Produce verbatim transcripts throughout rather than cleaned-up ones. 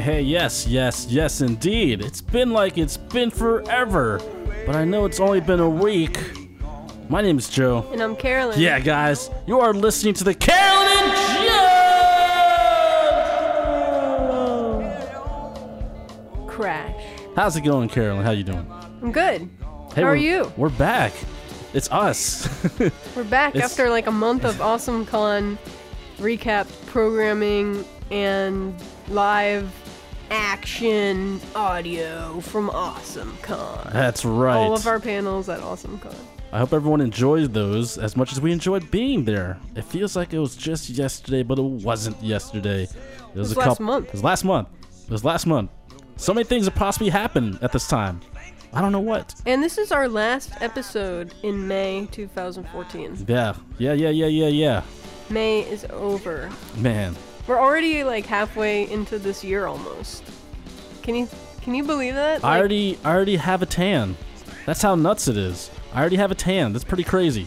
hey, yes, yes, yes, indeed. It's been like it's been forever, but I know it's only been a week. My name is Joe. And I'm Carolyn. Yeah, guys, you are listening to the Carolyn and Joe! Crash. How's it going, Carolyn? How you doing? I'm good. Hey, How are we're- you? We're back. It's us. We're back It's- after like a month of Awesome Con recap programming and live action audio from Awesome Con. That's right. All of our panels at Awesome Con. I hope everyone enjoyed those as much as we enjoyed being there. It feels like it was just yesterday, but it wasn't yesterday. It was, was a last couple, month. It was last month. It was last month. So many things have possibly happened at this time. I don't know what. And this is our last episode in May two thousand fourteen. Yeah, yeah, yeah, yeah, yeah, yeah. May is over. Man, We're already like halfway into this year almost. Can you can you believe that? I Like, already, I already have a tan. That's how nuts it is. I already have a tan. That's pretty crazy.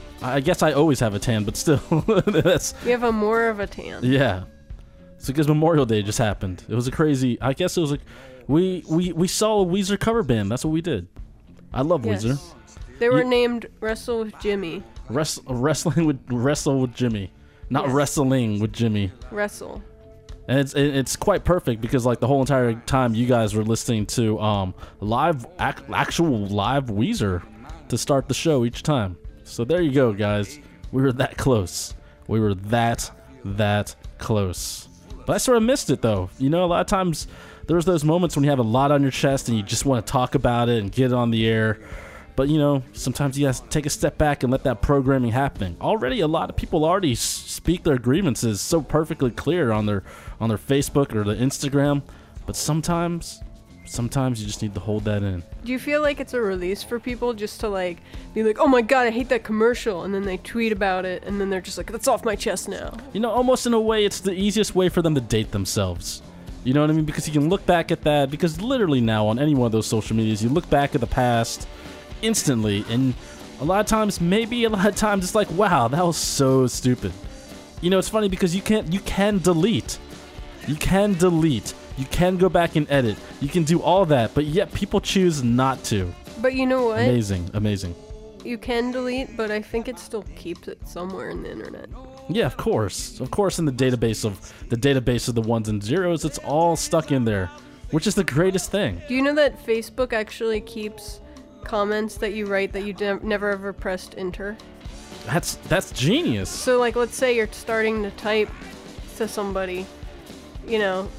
I guess I always have a tan, but still, that's we have a more of a tan. yeah. It's because Memorial Day just happened. It was a crazy. I guess it was like we we we saw a Weezer cover band. That's what we did. I love Yes. Weezer. They were You- named Wrestle with Jimmy. Wrest- wrestling with wrestle with Jimmy, not Yes. wrestling with Jimmy. Wrestle. And it's it- it's quite perfect because like the whole entire time you guys were listening to um live ac- actual live Weezer to start the show each time. So there you go, guys. We were that close. We were that that close. But I sort of missed it though. You know, a lot of times there's those moments when you have a lot on your chest and you just want to talk about it and get it on the air. But you know, sometimes you have to take a step back and let that programming happen. Already, a lot of people already s- speak their grievances so perfectly clear on their on their Facebook or their Instagram. But sometimes, sometimes you just need to hold that in. Do you feel like it's a release for people just to like be like, oh my god, I hate that commercial, and then they tweet about it, and then they're just like, that's off my chest now. You know, almost in a way, it's the easiest way for them to date themselves. You know what I mean? Because you can look back at that. Because literally now on any one of those social medias, you look back at the past instantly, and a lot of times, maybe a lot of times, it's like, wow, that was so stupid. You know, it's funny because you can't, you can delete, you can delete, you can go back and edit, you can do all that, but yet people choose not to. But you know what? Amazing, amazing. You can delete, but I think it still keeps it somewhere in the internet. Yeah, of course, of course. In the database of the database of the ones and zeros, it's all stuck in there, which is the greatest thing. Do you know that Facebook actually keeps comments that you write that you de- never ever pressed enter? That's that's genius. So like, let's say you're starting to type to somebody, you know,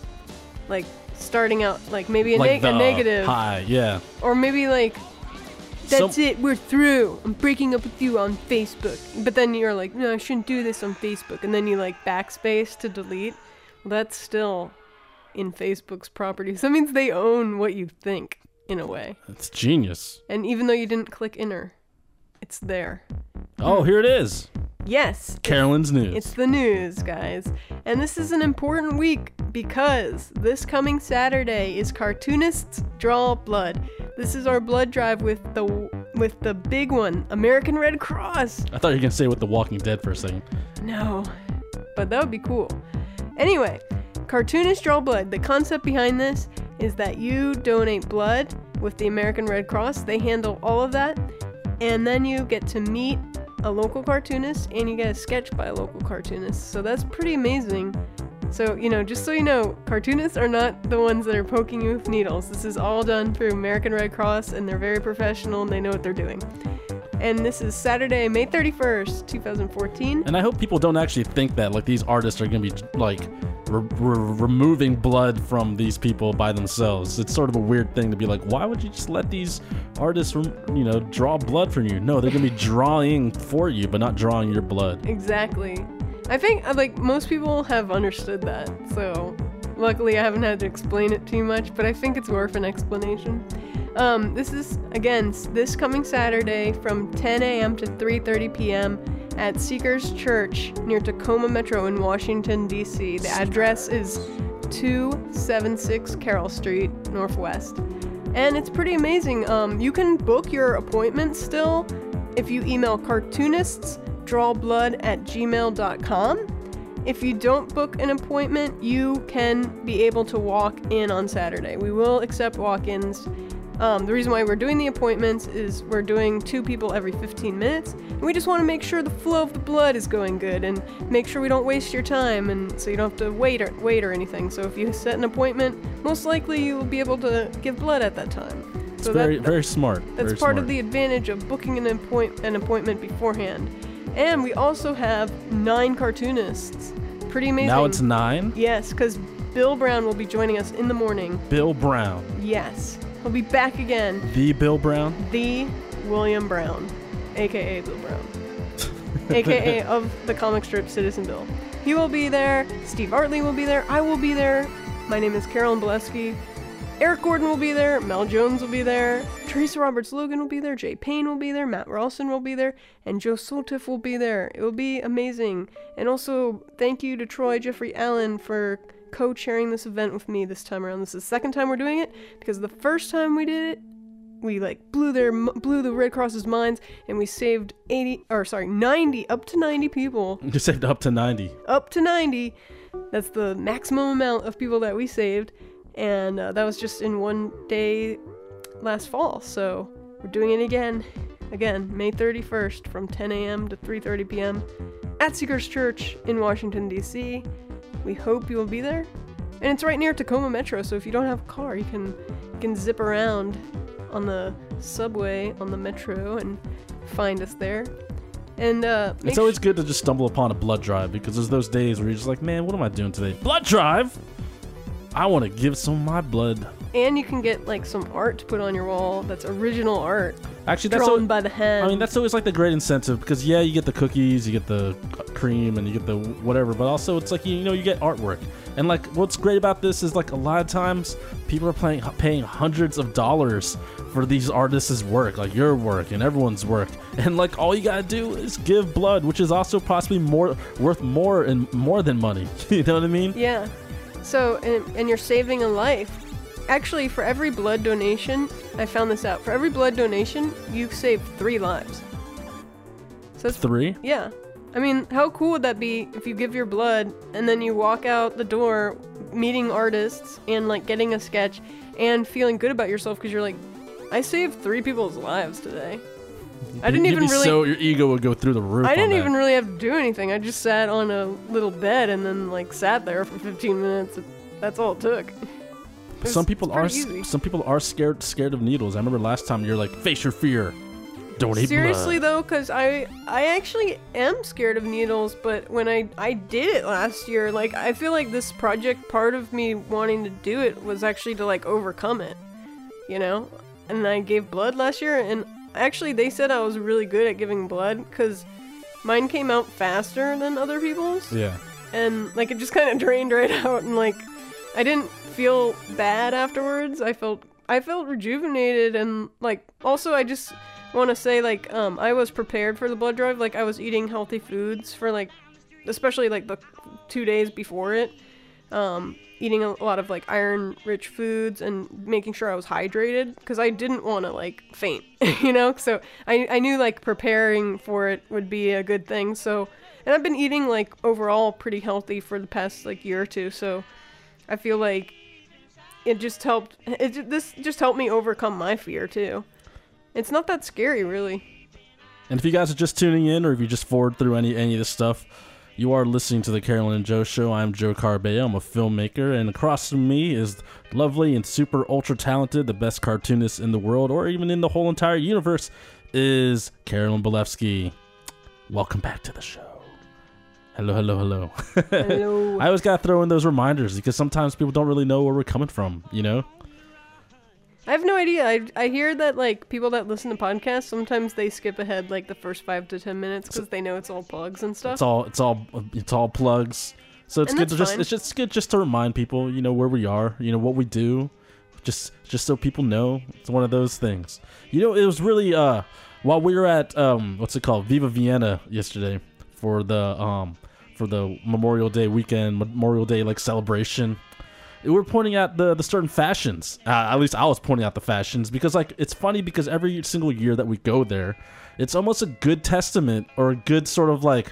like starting out like maybe a, Like neg- a the negative, hi, yeah. or maybe like, that's Some- it, we're through. I'm breaking up with you on Facebook. But then you're like, no, I shouldn't do this on Facebook. And then you like backspace to delete. Well, that's still in Facebook's properties. That means they own what you think in a way. It's genius. And even though you didn't click enter, it's there. Oh, here it is. Yes. Carolyn's news. It's the news, guys. And this is an important week because this coming Saturday is Cartoonists Draw Blood. This is our blood drive with the with the big one, American Red Cross. I thought you were gonna say with The Walking Dead for a second. No, but that would be cool. Anyway, Cartoonists Draw Blood. The concept behind this is that you donate blood with the American Red Cross. They handle all of that. And then you get to meet a local cartoonist and you get a sketch by a local cartoonist. So that's pretty amazing. So, you know, just so you know, cartoonists are not the ones that are poking you with needles. This is all done through American Red Cross, and they're very professional and they know what they're doing. And this is Saturday, May thirty-first, twenty fourteen. And I hope people don't actually think that like these artists are gonna be like re- re- removing blood from these people by themselves. It's sort of a weird thing to be like, why would you just let these artists, rem- you know, draw blood from you? No, they're gonna be drawing for you, but not drawing your blood. Exactly. I think, uh, like, most people have understood that, so luckily I haven't had to explain it too much, but I think it's worth an explanation. Um, this is, again, s- this coming Saturday from ten a.m. to three thirty p.m. at Seekers Church near Tacoma Metro in Washington, D C. The address is two seventy-six Carroll Street, Northwest. And it's pretty amazing. Um, you can book your appointment still if you email cartooniststrawblood at gmail dot com. if you don't book an appointment, you can be able to walk in on Saturday. We will accept walk-ins. Um, the reason why we're doing the appointments is we're doing two people every fifteen minutes, and we just want to make sure the flow of the blood is going good and make sure we don't waste your time, and so you don't have to wait or wait or anything. So if you set an appointment, most likely you will be able to give blood at that time. It's so very that, very smart. That's very part smart. of the advantage of booking an appoint an appointment beforehand. And we also have nine cartoonists. Pretty amazing. Now it's nine? Yes, because Bill Brown will be joining us in the morning. Bill Brown. Yes. He'll be back again. The Bill Brown? The William Brown, a k a. Bill Brown. a k a of the comic strip Citizen Bill. He will be there. Steve Artley will be there. I will be there. My name is Carolyn Bolesky. Eric Gordon will be there, Mel Jones will be there, Teresa Roberts-Logan will be there, Jay Payne will be there, Matt Ralston will be there, and Joe Soltiff will be there. It will be amazing. And also, thank you to Troy Jeffrey Allen for co-chairing this event with me this time around. This is the second time we're doing it, because the first time we did it, we like blew their blew the Red Cross's minds, and we saved eighty, or sorry, ninety, up to ninety people. You saved up to ninety. Up to ninety. That's the maximum amount of people that we saved. And uh, that was just in one day last fall. So we're doing it again. Again, May thirty-first from ten a.m. to three thirty p.m. at Seekers Church in Washington, D C We hope you will be there. And it's right near Tacoma Metro, so if you don't have a car, you can you can zip around on the subway, on the metro, and find us there. And uh, it's always good to just stumble upon a blood drive, because there's those days where you're just like, man, what am I doing today? Blood drive? I want to give some of my blood. And you can get like some art to put on your wall that's original art. Actually, that's drawn al- by the hand. I mean, that's always like the great incentive, because yeah, you get the cookies, you get the cream, and you get the whatever, but also it's like, you know, you get artwork. And like, what's great about this is like a lot of times people are playing, paying hundreds of dollars for these artists' work, like your work and everyone's work. And like, all you gotta do is give blood, which is also possibly more worth more and more than money. You know what I mean? Yeah. So, and, and you're saving a life. Actually, for every blood donation, I found this out. For every blood donation, you save three lives. So that's Three? Yeah. I mean, how cool would that be if you give your blood and then you walk out the door meeting artists and like getting a sketch and feeling good about yourself because you're like, I saved three people's lives today. I didn't You'd even be really. So your ego would go through the roof. I didn't on even that. really have to do anything. I just sat on a little bed and then like sat there for fifteen minutes. That's all it took. It was- Some people it's are pretty easy. some people are scared scared of needles. I remember last time you're like, face your fear. Donate Seriously blood. though, because I I actually am scared of needles, but when I I did it last year, like I feel like this project, part of me wanting to do it was actually to like overcome it, you know. And I gave blood last year, and actually they said I was really good at giving blood because mine came out faster than other people's. Yeah. And like it just kind of drained right out, and like I didn't feel bad afterwards. I felt I felt rejuvenated, and like also I just want to say like um I was prepared for the blood drive. Like I was eating healthy foods for like especially like the two days before it, um eating a lot of like iron rich foods and making sure I was hydrated because I didn't want to like faint, you know. So I I knew like preparing for it would be a good thing. So and I've been eating like overall pretty healthy for the past like year or two. So I feel like it just helped. It ju- this just helped me overcome my fear too. It's not that scary, really. And if you guys are just tuning in, or if you just forward through any any of this stuff, you are listening to the Carolyn and Joe Show. I'm Joe Carbeo. I'm a filmmaker, and across from me is lovely and super ultra talented, the best cartoonist in the world, or even in the whole entire universe, is Carolyn Bolesky. Welcome back to the show. Hello, hello, hello. Hello. I always gotta throw in those reminders because sometimes people don't really know where we're coming from, you know? I have no idea. I, I hear that like people that listen to podcasts sometimes they skip ahead like the first five to ten minutes because they know it's all plugs and stuff. It's all it's all it's all plugs. So it's And good to that's just fine. it's just good just to remind people, you know, where we are, you know, what we do, just just so people know. It's one of those things. You know, it was really uh while we were at um what's it called, Viva Vienna yesterday for the um for the Memorial Day weekend, Memorial Day like celebration. We were pointing out the the certain fashions. Uh, at least I was pointing out the fashions because like it's funny because every single year that we go there, it's almost a good testament or a good sort of like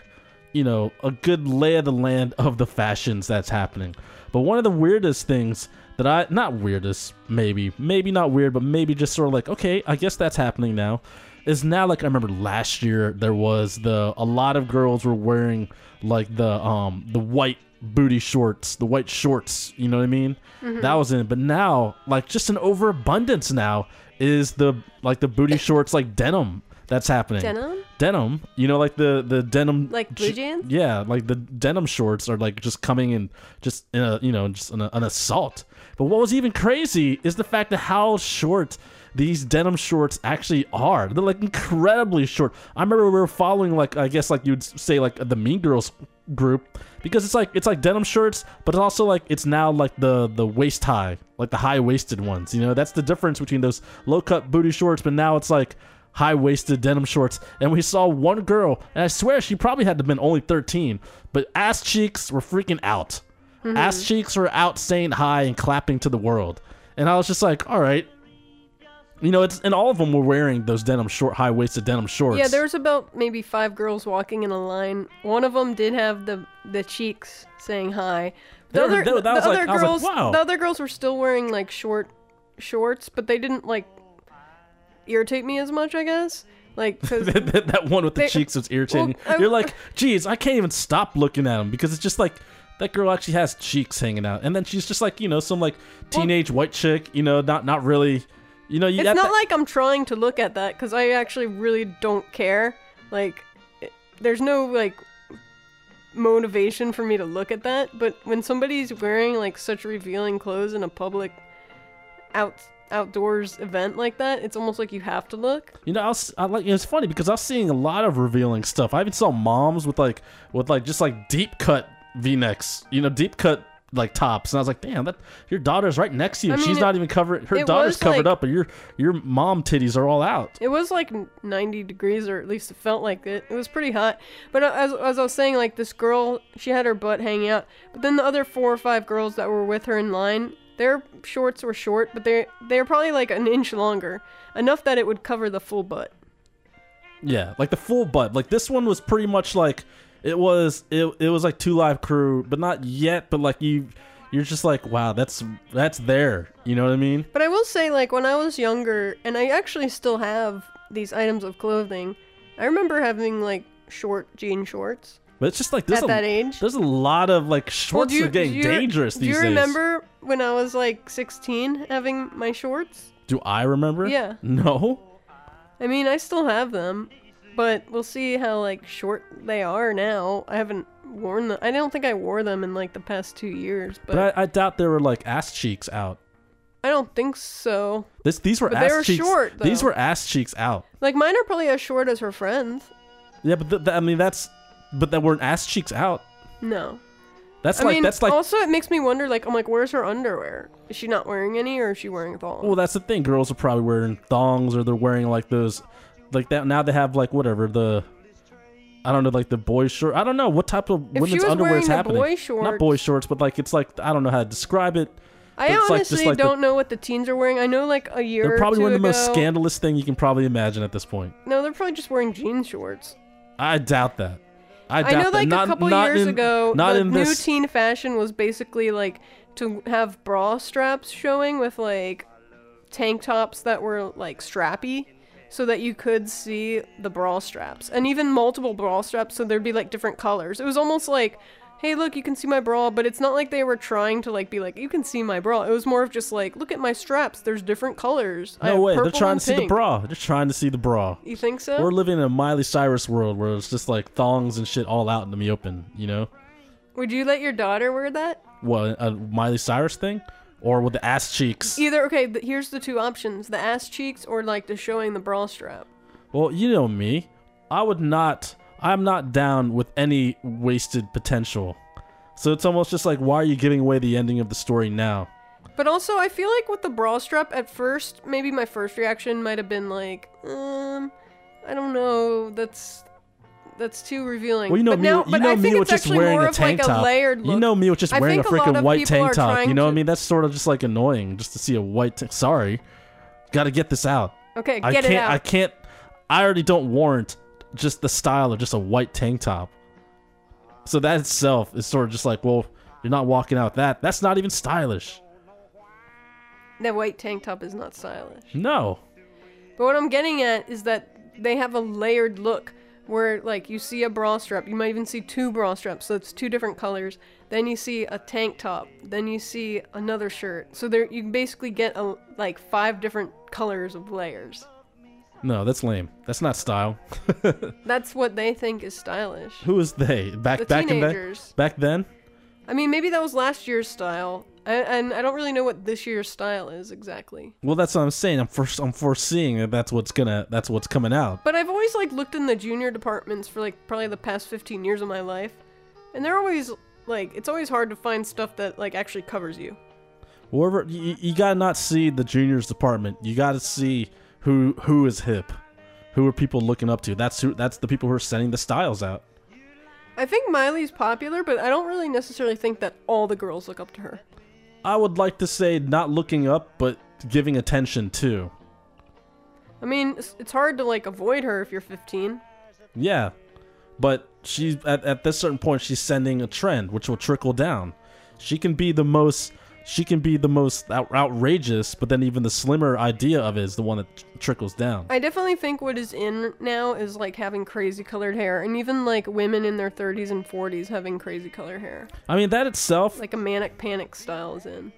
you know, a good lay of the land of the fashions that's happening. But one of the weirdest things that I, not weirdest, maybe, maybe not weird, but maybe just sort of like, okay, I guess that's happening now, is now, like, I remember last year there was the, a lot of girls were wearing, like, the, um, the white booty shorts, the white shorts, you know what I mean? Mm-hmm. That was in it. But now, like, just an overabundance now is the, like, the booty shorts, like, denim that's happening. Denim? Denim, you know, like the the denim, like blue jeans. Yeah, like the denim shorts are like just coming in, just in a, you know, just an, an assault. But what was even crazy is the fact that how short these denim shorts actually are. They're like incredibly short. I remember we were following, like, I guess like you'd say like the Mean Girls group, because it's like it's like denim shorts, but it's also like it's now like the the waist high, like the high waisted ones. You know, that's the difference between those low cut booty shorts, but now it's like high-waisted denim shorts. And we saw one girl, and I swear she probably had to have been only thirteen, but ass cheeks were freaking out. Mm-hmm. Ass cheeks were out saying hi and clapping to the world. And I was just like, all right. You know, it's and all of them were wearing those denim short, high-waisted denim shorts. Yeah, there was about maybe five girls walking in a line. One of them did have the the cheeks saying hi. The They were- other, they were- that the was like- other I was like, girls, wow. the other girls were still wearing like short shorts, but they didn't like irritate me as much, I guess. Like, cause that, that- that one with the they- cheeks was irritating. well, I- You're like, geez, I can't even stop looking at him because it's just like that girl actually has cheeks hanging out, and then she's just like, you know, some like teenage white chick, you know, not not really, you know. You it's got not that- like I'm trying to look at that because I actually really don't care. Like, it, there's no like motivation for me to look at that. But when somebody's wearing like such revealing clothes in a public out outdoors event like that, it's almost like you have to look. You know, I was, I like it's funny because I was seeing a lot of revealing stuff. I even saw moms with like with like just like deep cut V-necks, you know, deep cut like tops, and I was like, damn, that your daughter's right next to you. I mean, She's it- not even covered. Her it daughter's was, covered like- up, but your your mom titties are all out. It was like ninety degrees, or at least it felt like it. It was pretty hot. But as, as I was saying, like this girl, she had her butt hanging out. But then the other four or five girls that were with her in line, their shorts were short, but they they were probably like an inch longer, enough that it would cover the full butt. Yeah, like the full butt. Like this one was pretty much like it was it, it was like Two Live Crew, but not yet, but like you you're just like, wow, that's that's there. You know what I mean? But I will say, like, when I was younger, and I actually still have these items of clothing, I remember having, like, short jean shorts But it's just like there's at a, that age. there's a lot of like Well, shorts do you- are getting do you- dangerous Do these you days. remember when I was, like, sixteen having my shorts? Do I remember? Yeah. No. I mean, I still have them, but we'll see how, like, short they are now. I haven't worn them. I don't think I wore them in, like, the past two years, but, But I, I doubt there were like ass cheeks out. I don't think so. This these were But ass they were cheeks. short, These though. were ass cheeks out. Like, mine are probably as short as her friends. Yeah, but th- th- I mean that's but that weren't ass cheeks out. No. That's I like mean, that's like also it makes me wonder, like, I'm like, where's her underwear? Is she not wearing any, or is she wearing thongs? well, that's the thing. Girls are probably wearing thongs, or they're wearing like those, like that. Now they have like whatever the, I don't know, like the boy short. I don't know what type of If she women's was underwear wearing is the happening. boy Not shorts- boy shorts, but like it's like I don't know how to describe it. I but it's like- just honestly like the- don't know what the teens are wearing. I know, like, a year They're probably or two wearing the ago, most scandalous thing you can probably imagine at this point. No, they're probably just wearing jean shorts. I doubt that. I doubt I know, that. like, not, a couple not years in, ago, not the in new this. teen fashion was basically, like, to have bra straps showing with, like, tank tops that were, like, strappy, so that you could see the bra straps. And even multiple bra straps, so there'd be, like, different colors. It was almost like, hey, look, you can see my bra, but it's not like they were trying to, like, be like, you can see my bra. It was more of just like, look at my straps. There's different colors. I No have way. They're purple trying and to see the pink." bra. They're trying to see the bra. You think so? We're living in a Miley Cyrus world where it's just like thongs and shit all out in the open, you know? Would you let your daughter wear that? What, a Miley Cyrus thing? Or with the ass cheeks? Either, okay, th- here's the two options. The ass cheeks or, like, the showing the bra strap. Well, you know me. I would not, I'm not down with any wasted potential. So it's almost just like, why are you giving away the ending of the story now? But also, I feel like with the bra strap, at first, maybe my first reaction might have been like, um, I don't know, that's that's too revealing. Well, you know but me, now, you but know I me think with it's just actually wearing more a of tank like top. a layered look. You know me with just I wearing a think a lot freaking of white people tank are top. trying You know what I to- mean? That's sort of just like annoying just to see a white tank. Sorry. Got to get this out. Okay, I get can't, it out. I can't, I already don't warrant just the style of just a white tank top. So that itself is sort of just like, well, you're not walking out with that. That's not even stylish. That white tank top is not stylish. No. But what I'm getting at is that they have a layered look where, like, you see a bra strap. You might even see two bra straps, so it's two different colors. Then you see a tank top. Then you see another shirt. So there, you basically get a, like five different colors of layers. No, that's lame. That's not style. That's what they think is stylish. Who is they? Back The back teenagers. in back, back then? I mean, maybe that was last year's style. I, and I don't really know what this year's style is exactly. Well, that's what I'm saying. I'm for, I'm foreseeing that that's what's gonna that's what's coming out. But I've always like looked in the junior departments for like probably the past fifteen years of my life, and they're always like, it's always hard to find stuff that like actually covers you. Wherever you, you gotta not see the juniors department. You gotta see who who is hip, who are people looking up to. That's who. That's the people who are sending the styles out. I think Miley's popular, but I don't really necessarily think that all the girls look up to her. I would like to say not looking up, but giving attention to. I mean, it's, it's hard to like avoid her if you're fifteen. Yeah, but she's at at this certain point she's sending a trend, which will trickle down. She can be the most. She can be the most out- outrageous, but then even the slimmer idea of it is the one that tr- trickles down. I definitely think what is in now is like having crazy colored hair, and even like women in their thirties and forties having crazy colored hair. I mean, that itself. Like a manic panic style is in.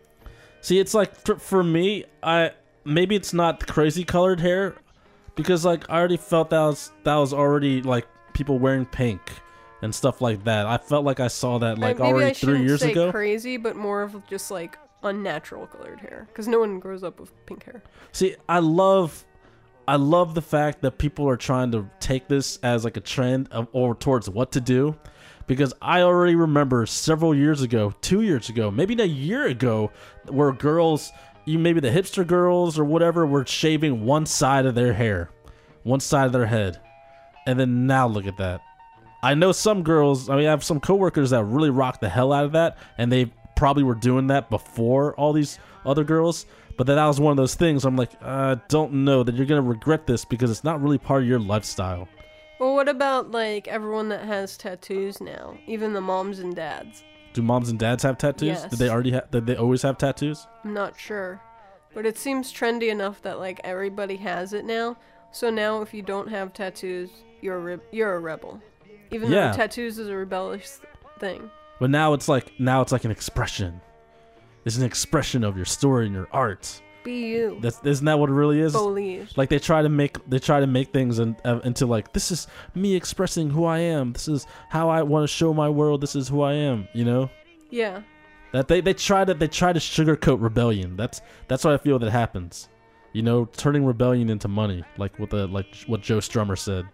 See, it's like for, for me, I maybe it's not crazy colored hair, because like I already felt that was that was already like people wearing pink and stuff like that. I felt like I saw that like I, maybe already I three years say ago. Crazy, but more of just like unnatural colored hair, because no one grows up with pink hair. See, I love, I love the fact that people are trying to take this as like a trend of, or towards what to do, because I already remember several years ago, two years ago, maybe a year ago, where girls, you maybe the hipster girls or whatever, were shaving one side of their hair, one side of their head, and then now look at that. I know some girls, I mean, I have some coworkers that really rock the hell out of that, and they probably were doing that before all these other girls, but then that was one of those things I'm like, I uh, don't know that you're going to regret this because it's not really part of your lifestyle. Well, what about like everyone that has tattoos now, even the moms and dads? Do moms and dads have tattoos? Yes. Did they already have, did they always have tattoos? I'm not sure, but it seems trendy enough that like everybody has it now. So now if you don't have tattoos, you're a re- you're a rebel. Even Yeah. though tattoos is a rebellious thing. But now it's like, now it's like an expression. It's an expression of your story and your art. Be you. That's, isn't that what it really is? Believe. Like they try to make they try to make things in, uh, into like, this is me expressing who I am. This is how I want to show my world. This is who I am. You know. Yeah. That they, they try to they try to sugarcoat rebellion. That's that's what I feel that happens. You know, turning rebellion into money, like what the like what Joe Strummer said.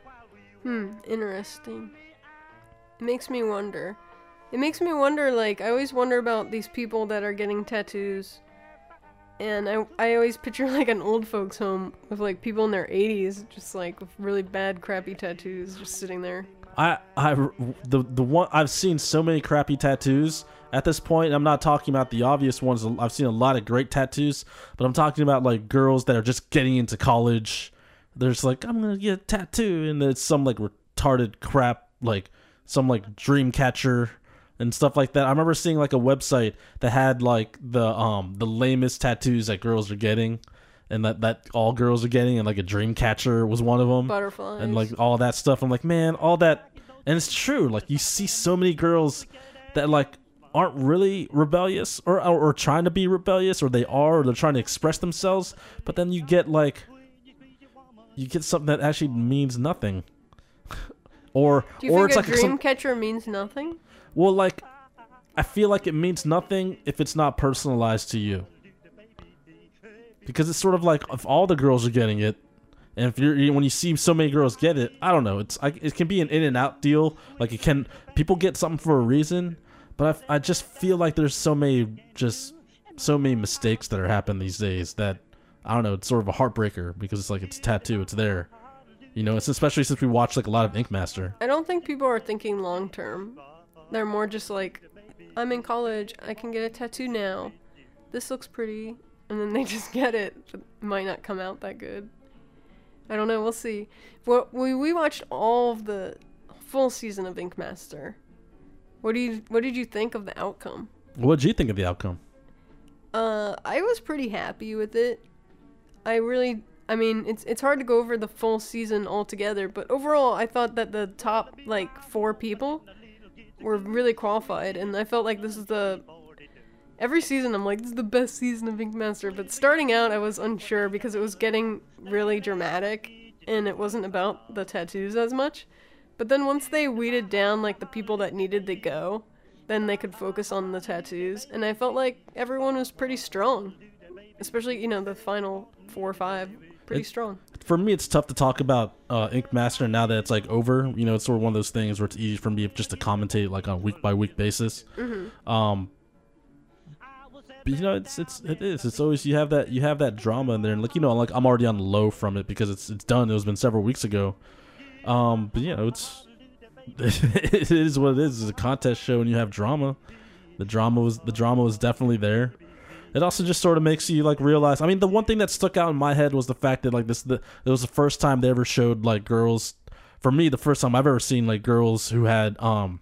Hmm. Interesting. It makes me wonder. It makes me wonder. Like I always wonder about these people that are getting tattoos. And I, I always picture like an old folks home with like people in their eighties, just like with really bad, crappy tattoos, just sitting there. I I the the one I've seen so many crappy tattoos at this point. I'm not talking about the obvious ones. I've seen a lot of great tattoos, but I'm talking about like girls that are just getting into college. There's like, I'm gonna get a tattoo, and it's some like retarded crap, like some like dream catcher and stuff like that. I remember seeing like a website that had like the um the lamest tattoos that girls are getting, and that, that all girls are getting, and like a dream catcher was one of them. Butterflies. And like all that stuff. I'm like, man, all that, and it's true. Like you see so many girls that like aren't really rebellious or, or or trying to be rebellious, or they are, or they're trying to express themselves. But then you get like, you get something that actually means nothing. or Do you or think it's a like dream some, catcher means nothing? well, like I feel like it means nothing if it's not personalized to you. Because it's sort of like if all the girls are getting it, and if you're when you see so many girls get it, I don't know. It's I, it can be an in and out deal. Like it can people get something for a reason, but I, I just feel like there's so many just so many mistakes that are happening these days that I don't know. It's sort of a heartbreaker because it's like it's a tattoo, it's there, you know. It's especially since we watch like a lot of Ink Master. I don't think people are thinking long term. They're more just like, I'm in college, I can get a tattoo now. This looks pretty. And then they just get it, but it might not come out that good. I don't know, we'll see. But we, we watched all of the full season of Ink Master. What do you what did you think of the outcome? What did you think of the outcome? Uh, I was pretty happy with it. I really, I mean, it's it's hard to go over the full season altogether, but overall, I thought that the top like four people were really qualified, and I felt like this is the every season I'm like, this is the best season of Ink Master. But starting out, I was unsure because it was getting really dramatic, and it wasn't about the tattoos as much. But then once they weeded down like the people that needed to go, then they could focus on the tattoos, and I felt like everyone was pretty strong, especially, you know, the final four or five, pretty it, strong. For me, it's tough to talk about uh, Ink Master now that it's like over. You know, it's sort of one of those things where it's easy for me just to commentate like on a week by week basis. Mm-hmm. Um, but you know, it's it's it is. It's always you have that you have that drama in there, and like you know, like I'm already on the low from it because it's it's done. It was been several weeks ago. Um, but you know, it's. It is what it is. It's a contest show, and you have drama. The drama was the drama was definitely there. It also just sort of makes you like realize. I mean, the one thing that stuck out in my head was the fact that like this, the it was the first time they ever showed like girls. For me, the first time I've ever seen like girls who had um,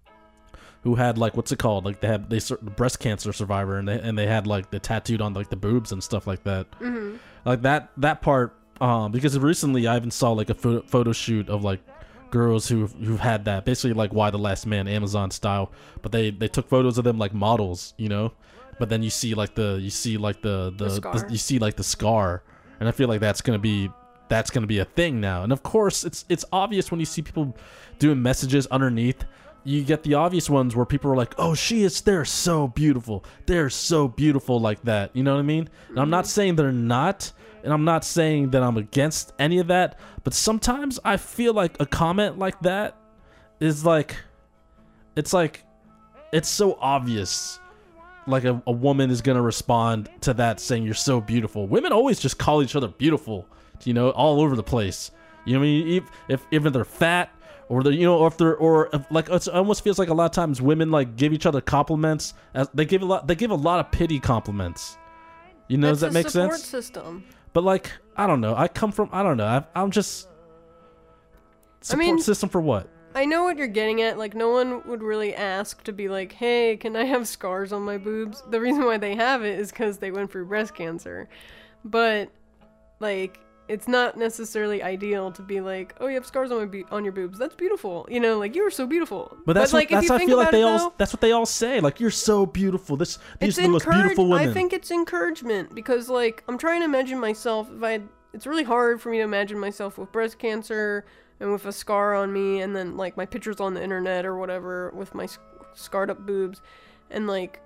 who had like what's it called? Like they had they breast cancer survivor, and they and they had like the tattooed on like the boobs and stuff like that. Mm-hmm. Like that that part. Um, because recently I even saw like a photo, photo shoot of like. Girls who who've had that, basically like Why the Last Man, Amazon style, but they they took photos of them like models, you know, but then you see like the you see like the the, The the you see like the scar, and I feel like that's gonna be that's gonna be a thing now. And of course it's it's obvious when you see people doing messages underneath. You get the obvious ones where people are like, oh, she is they're so beautiful, they're so beautiful, like that, you know what I mean? And I'm not saying they're not, and I'm not saying that I'm against any of that, but sometimes I feel like a comment like that is like, it's like, it's so obvious. Like a, a woman is going to respond to that saying, you're so beautiful. Women always just call each other beautiful, you know, all over the place. You know what I mean? If, if even they're fat or they're, you know, or if they're, or if, like, it's, it almost feels like a lot of times women like give each other compliments. As, they give a lot, they give a lot of pity compliments. You know, That's does that make a support sense? system. But like, I don't know. I come from, I don't know. I, I'm just support I mean, system for what? I know what you're getting at. Like, no one would really ask to be like, hey, can I have scars on my boobs? The reason why they have it is because they went through breast cancer. But, like, it's not necessarily ideal to be like, oh, you have scars on my be- on your boobs. That's beautiful. You know, like, you are so beautiful. But that's but, what, like, that's if you I think feel like about they it, all though, that's what they all say. Like, you're so beautiful. This these it's are the most beautiful encourage- women. I think it's encouragement because, like, I'm trying to imagine myself if I had, it's really hard for me to imagine myself with breast cancer and with a scar on me, and then like my pictures on the internet or whatever with my sc- scarred up boobs, and like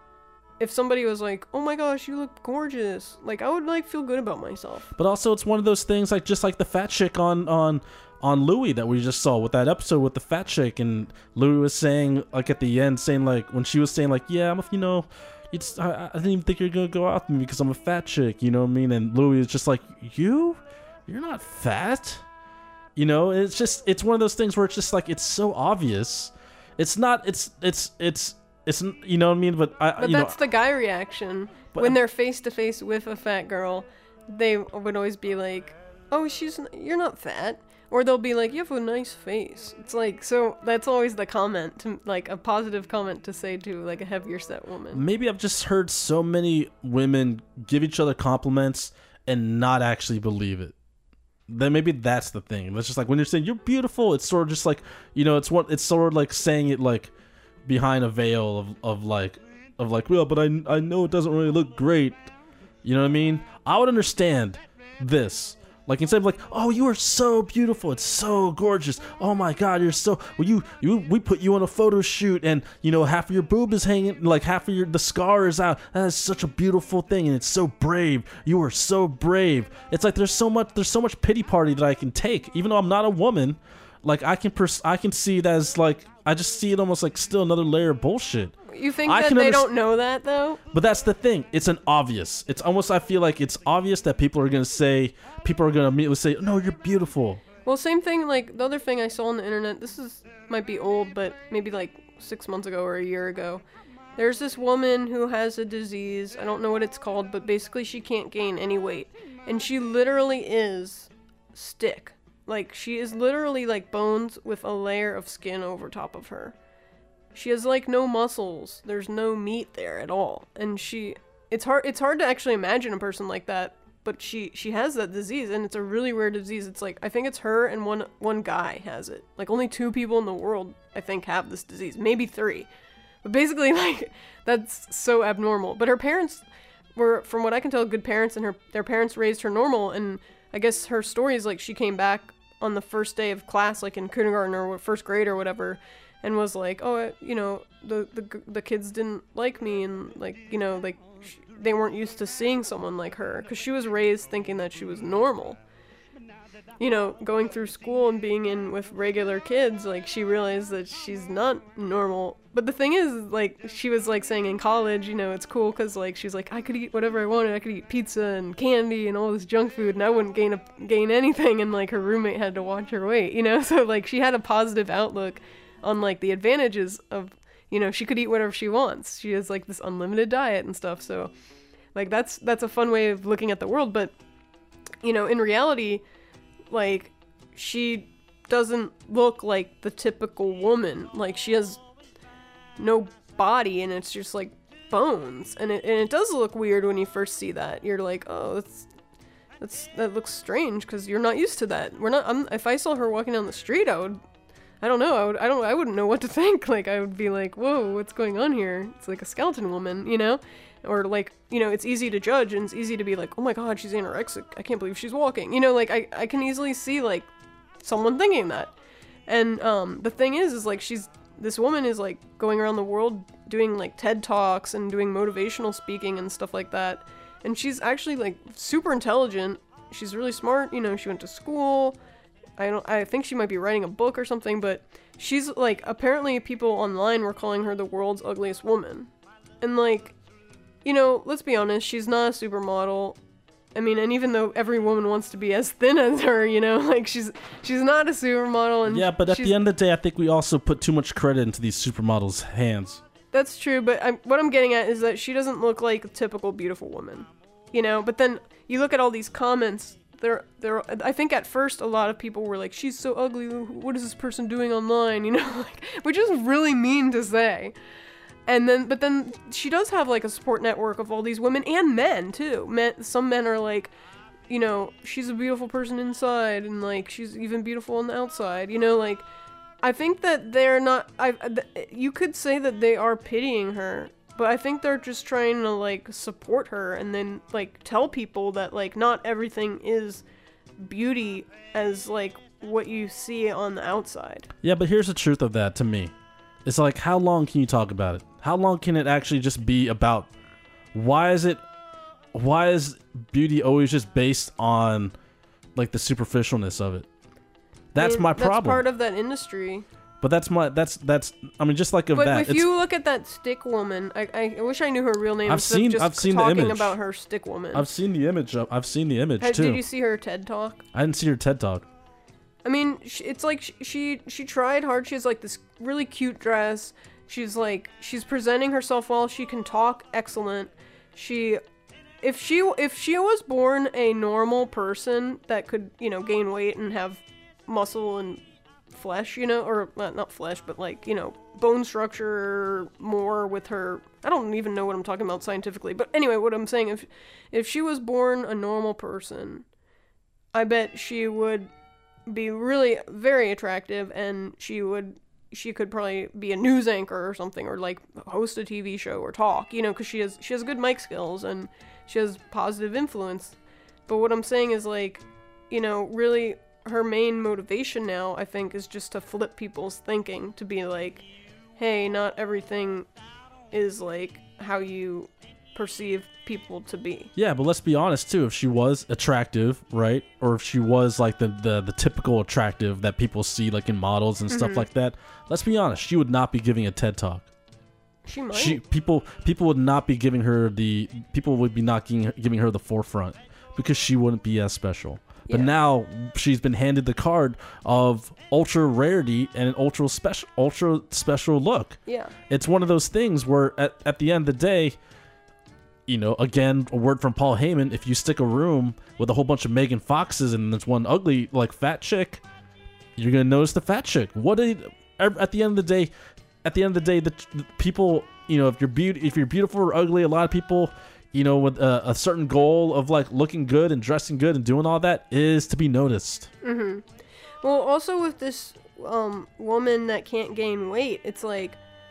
if somebody was like, oh my gosh, you look gorgeous, like I would like feel good about myself. But also it's one of those things like just like the fat chick on on on Louis that we just saw with that episode with the fat chick, and Louis was saying like at the end saying like when she was saying like, yeah, I'm a, you know, it's I, I didn't even think you're gonna go out with me because I'm a fat chick, you know what I mean? And Louis is just like, you you're not fat. You know, it's just, it's one of those things where it's just like, it's so obvious. It's not, it's, it's, it's, it's, you know what I mean? But I, But you that's know, the guy reaction. But- When they're face to face with a fat girl, they would always be like, oh, she's, you're not fat. Or they'll be like, you have a nice face. It's like, so that's always the comment, to like a positive comment to say to like a heavier set woman. maybe I've just heard so many women give each other compliments and not actually believe it. Then maybe that's the thing. It's just like when you're saying you're beautiful, it's sort of just like, you know, it's what it's sort of like saying it like behind a veil of, of like of like, well, but I I know it doesn't really look great. You know what I mean? I would understand this. Like instead of like, oh, you are so beautiful, it's so gorgeous. Oh my God, you're so. Well, you you we put you on a photo shoot, and you know half of your boob is hanging, like half of your the scar is out. That is such a beautiful thing, and it's so brave. You are so brave. It's like there's so much there's so much pity party that I can take, even though I'm not a woman. Like I can pers- I can see it as like I just see it almost like still another layer of bullshit. You think I that can they underst- don't know that though? But that's the thing. It's an obvious. It's almost, I feel like it's obvious that people are going to say, people are going to immediately say, no, you're beautiful. Well, same thing, like, the other thing I saw on the internet, this is, might be old, but maybe like six months ago or a year ago. There's this woman who has a disease, I don't know what it's called, but basically she can't gain any weight. And she literally is stick. Like, she is literally like bones with a layer of skin over top of her. She has like no muscles. There's no meat there at all. And she, it's hard, it's hard to actually imagine a person like that, but she, she has that disease, and it's a really rare disease. It's like, I think it's her and one, one guy has it. Like, only two people in the world, I think, have this disease. Maybe three. But basically, like, that's so abnormal. But her parents were, from what I can tell, good parents, and her their parents raised her normal. And I guess her story is like she came back on the first day of class, like in kindergarten or first grade or whatever, and was like, oh, you know, the the the kids didn't like me, and like, you know, like sh- they weren't used to seeing someone like her, because she was raised thinking that she was normal. You know, going through school and being in with regular kids, like, she realized that she's not normal. But the thing is, like, she was, like, saying in college, you know, it's cool because, like, she's like, I could eat whatever I wanted. I could eat pizza and candy and all this junk food, and I wouldn't gain a, gain anything, and, like, her roommate had to watch her weight, you know? So, like, she had a positive outlook on, like, the advantages of, you know, she could eat whatever she wants. She has, like, this unlimited diet and stuff, so, like, that's that's a fun way of looking at the world. But, you know, in reality, like, she doesn't look like the typical woman. Like, she has no body, and it's just like bones, and it and it does look weird when you first see that. You're like, oh, that's that's that looks strange, because you're not used to that. We're not. I'm, if I saw her walking down the street, I would, I don't know, I would, I don't, I wouldn't know what to think. Like, I would be like, whoa, what's going on here? It's like a skeleton woman, you know? Or, like, you know, it's easy to judge, and it's easy to be like, oh my god, she's anorexic, I can't believe she's walking. You know, like, I, I can easily see, like, someone thinking that. And, um, the thing is, is, like, she's, this woman is, like, going around the world doing, like, TED Talks and doing motivational speaking and stuff like that. And she's actually, like, super intelligent. She's really smart, you know, she went to school. I don't, I think she might be writing a book or something, but she's, like, apparently people online were calling her the world's ugliest woman. And, like, you know, let's be honest, she's not a supermodel. I mean, and even though every woman wants to be as thin as her, you know, like, she's she's not a supermodel. And yeah, but at she's, the end of the day, I think we also put too much credit into these supermodels' hands. That's true, but I'm, what I'm getting at is that she doesn't look like a typical beautiful woman, you know? But then you look at all these comments, they're, they're, I think at first a lot of people were like, she's so ugly, what is this person doing online, you know? Like, which is really mean to say. And then, but then she does have, like, a support network of all these women and men, too. Men, some men are like, you know, she's a beautiful person inside, and, like, she's even beautiful on the outside, you know, like, I think that they're not, I, th- you could say that they are pitying her, but I think they're just trying to, like, support her, and then, like, tell people that, like, not everything is beauty as, like, what you see on the outside. Yeah, but here's the truth of that to me. It's like, how long can you talk about it? How long can it actually just be about, why is it, why is beauty always just based on, like, the superficialness of it? That's I mean, my that's problem. That's part of that industry. But that's my, that's, that's, I mean, just like of but that. But if you look at that stick woman, I, I, I wish I knew her real name. I've seen, just I've seen talking the image. about her stick woman. I've seen the image. Of, I've seen the image, How, too. Did you see her TED Talk? I didn't see her TED Talk. I mean, she, it's like she, she she tried hard. She has, like, this really cute dress. She's, like, she's presenting herself well. She can talk excellent. She, if she, if she was born a normal person that could, you know, gain weight and have muscle and flesh, you know, or well, not flesh, but, like, you know, bone structure more with her. I don't even know what I'm talking about scientifically. But anyway, what I'm saying, if, if she was born a normal person, I bet she would be really very attractive, and she would, she could probably be a news anchor or something, or, like, host a T V show or talk, you know, because she has she has good mic skills and she has positive influence. But what I'm saying is, like, you know, really her main motivation now, I think, is just to flip people's thinking, to be like, hey, not everything is, like, how you perceive people to be. Yeah, but let's be honest too, if she was attractive, right, or if she was like the the, the typical attractive that people see, like, in models and mm-hmm. stuff like that, let's be honest, she would not be giving a TED Talk. She might. She people people would not be giving her the people would be not giving, giving her the forefront, because she wouldn't be as special. But yeah. Now she's been handed the card of ultra rarity and an ultra special ultra special look. Yeah. It's one of those things where at, at the end of the day, you know, again, a word from Paul Heyman, if you stick a room with a whole bunch of Megan Foxes and there's one ugly, like, fat chick, you're going to notice the fat chick. What did, at the end of the day, at the end of the day, the, the people, you know, if you're, be- if you're beautiful or ugly, a lot of people, you know, with a, a certain goal of, like, looking good and dressing good and doing all that is to be noticed. Mm-hmm. Well, also with this um, woman that can't gain weight, it's like,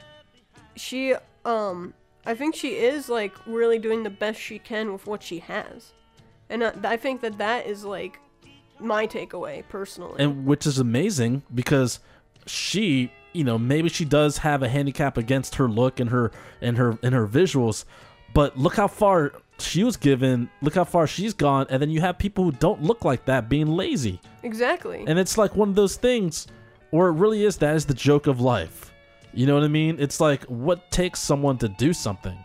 she, um... I think she is, like, really doing the best she can with what she has. And uh, I think that that is, like, my takeaway, personally. And which is amazing, because she, you know, maybe she does have a handicap against her look and her and her and her visuals, but look how far she was given, look how far she's gone, and then you have people who don't look like that being lazy. Exactly. And it's like one of those things where it really is, that is the joke of life. You know what I mean? It's like, what takes someone to do something?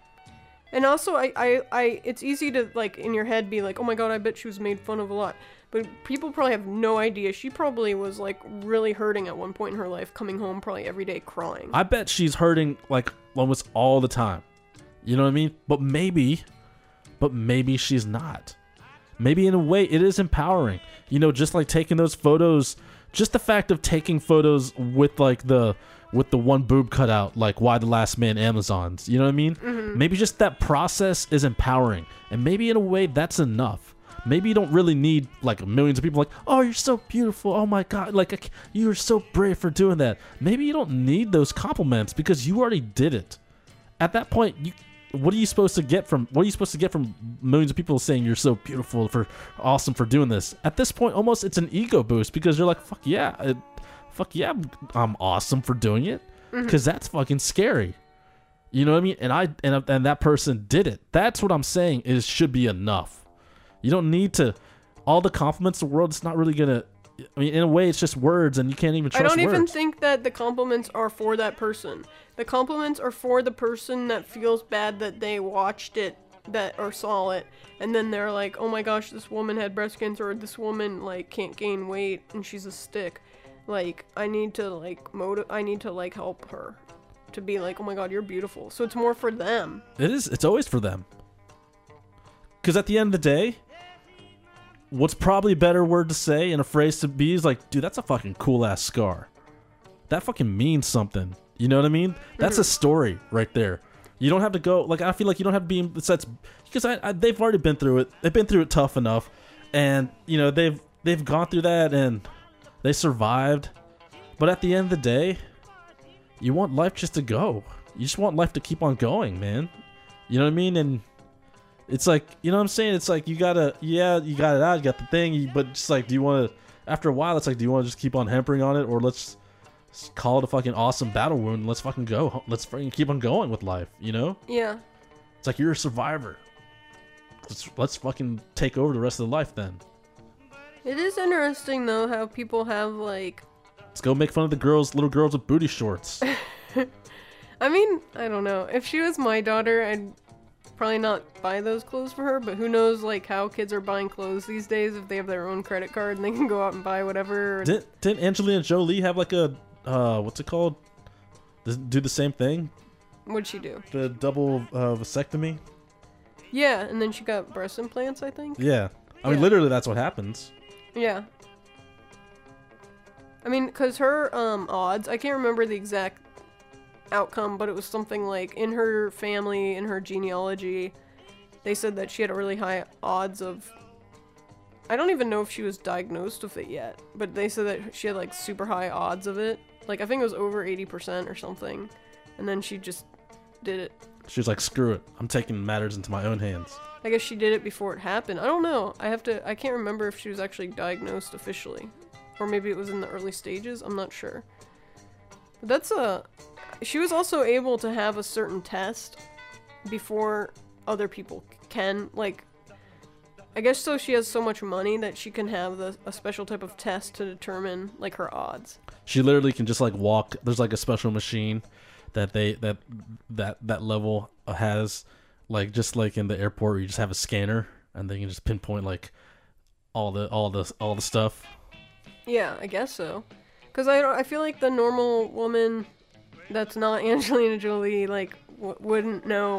And also, I, I, I, it's easy to, like, in your head be like, oh my god, I bet she was made fun of a lot. But people probably have no idea. She probably was, like, really hurting at one point in her life, coming home probably every day crying. I bet she's hurting, like, almost all the time. You know what I mean? But maybe, but maybe she's not. Maybe in a way, it is empowering. You know, just like taking those photos, just the fact of taking photos with, like, the... with the one boob cut out, like Why the Last Man Amazons. You know what I mean? Mm-hmm. Maybe just that process is empowering. And maybe in a way that's enough. Maybe you don't really need like millions of people like, oh, you're so beautiful. Oh my God. Like, you're so brave for doing that. Maybe you don't need those compliments because you already did it. At that point, you, what are you supposed to get from, what are you supposed to get from millions of people saying you're so beautiful, for awesome for doing this? At this point, almost it's an ego boost because you're like, fuck yeah, it, fuck yeah, I'm awesome for doing it, because mm-hmm. that's fucking scary. You know what I mean? And I and and that person did it. That's what I'm saying. Is should be enough. You don't need to all the compliments in the world. It's not really gonna. I mean, in a way, it's just words, and you can't even trust I don't words. even think that the compliments are for that person. The compliments are for the person that feels bad that they watched it, that or saw it, and then they're like, oh my gosh, this woman had breast cancer, or this woman like can't gain weight, and she's a stick. Like, I need to, like, motiv- I need to, like, help her to be like, oh my god, you're beautiful. So it's more for them. It is. It's always for them. Because at the end of the day, what's probably a better word to say and a phrase to be is like, dude, that's a fucking cool-ass scar. That fucking means something. You know what I mean? That's mm-hmm. a story right there. You don't have to go, like, I feel like you don't have to be, that's, because I, I, they've already been through it. They've been through it tough enough. And, you know, they've they've gone through that, and they survived. But at the end of the day, you want life just to go. You just want life to keep on going, man. You know what I mean? And it's like, you know what I'm saying? It's like, you gotta, yeah, you got it out, you got the thing, but just like, do you want to, after a while, it's like, do you want to just keep on hampering on it, or let's call it a fucking awesome battle wound, and let's fucking go. Let's fucking keep on going with life, you know? Yeah. It's like, you're a survivor. Let's, let's fucking take over the rest of the life then. It is interesting, though, how people have, like... Let's go make fun of the girls, little girls with booty shorts. I mean, I don't know. If she was my daughter, I'd probably not buy those clothes for her, but who knows, like, how kids are buying clothes these days if they have their own credit card and they can go out and buy whatever. Didn't, didn't Angelina Jolie have, like, a, uh, what's it called? Does it do the same thing? What'd she do? The double uh, vasectomy? Yeah, and then she got breast implants, I think? Yeah. I yeah. mean, literally, that's what happens. Yeah. I mean, because her um, odds, I can't remember the exact outcome, but it was something like in her family, in her genealogy, they said that she had a really high odds of, I don't even know if she was diagnosed with it yet, but they said that she had like super high odds of it. Like, I think it was over eighty percent or something. And then she just did it. She was like, screw it. I'm taking matters into my own hands. I guess she did it before it happened. I don't know. I have to, I can't remember if she was actually diagnosed officially. Or maybe it was in the early stages. I'm not sure. But that's a... She was also able to have a certain test before other people can. Like, I guess so she has so much money that she can have the, a special type of test to determine, like, her odds. She literally can just, like, walk. There's, like, a special machine that they... That that, that level has... Like, just like in the airport where you just have a scanner and then you can just pinpoint, like, all the all the all the stuff. Yeah, I guess so. Because I, I feel like the normal woman that's not Angelina Jolie, like, w- wouldn't know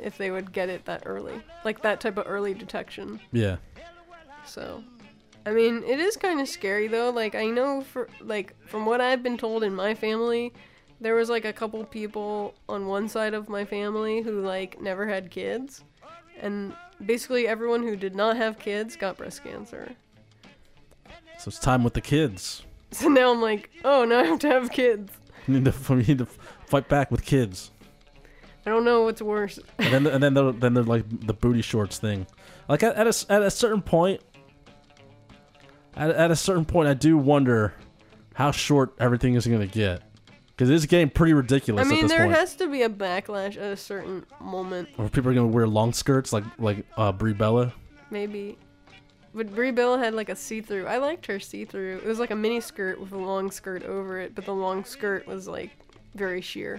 if they would get it that early, like that type of early detection. Yeah. So, I mean, it is kind of scary though. Like I know for like from what I've been told in my family, there was like a couple people on one side of my family who like never had kids, and basically everyone who did not have kids got breast cancer. So it's time with the kids. So now I'm like, oh, now I have to have kids. You need to, you need to fight back with kids. I don't know what's worse. And then and then they're, then they're like the booty shorts thing. Like at, at a at a certain point, at at a certain point, I do wonder how short everything is gonna get, because it's getting pretty ridiculous. I mean, at this there point. has to be a backlash at a certain moment. Or people are gonna wear long skirts like like uh, Brie Bella. Maybe. But Brie Bella had like a see-through. I liked her see-through. It was like a mini skirt with a long skirt over it, but the long skirt was like very sheer.